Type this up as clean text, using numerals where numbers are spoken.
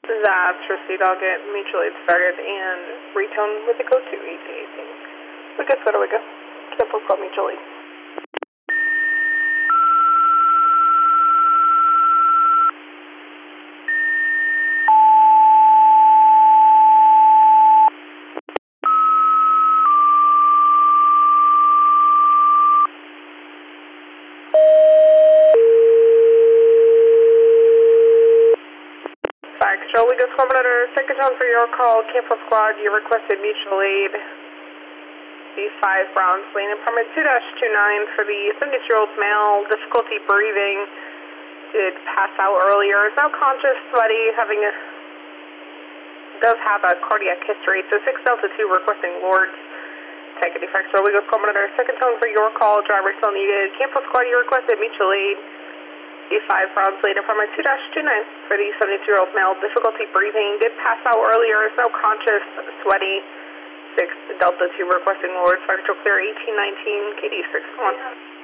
That's received. I'll get mutual aid started and retone with the code 28818. We go, so do we go. Careful, call mutual aid. We go Squad Monitor, second tone for your call, Campbell Squad, you requested mutual aid. B5 Browns Lane, apartment 2-29 for the 72-year-old male, difficulty breathing, did pass out earlier, is now conscious, sweaty, does have a cardiac history, so 6 Delta 2 requesting Lords. Take a defect, we go Squad Monitor, second tone for your call, driver still needed, Campbell Squad, you requested mutual aid. B5 Browns Lane, apartment 2-29 for the 72-year-old male, difficulty breathing, did pass out earlier, is now conscious, sweaty, 6 Delta 2 requesting Lords, Factual Clear 1819, KD 61.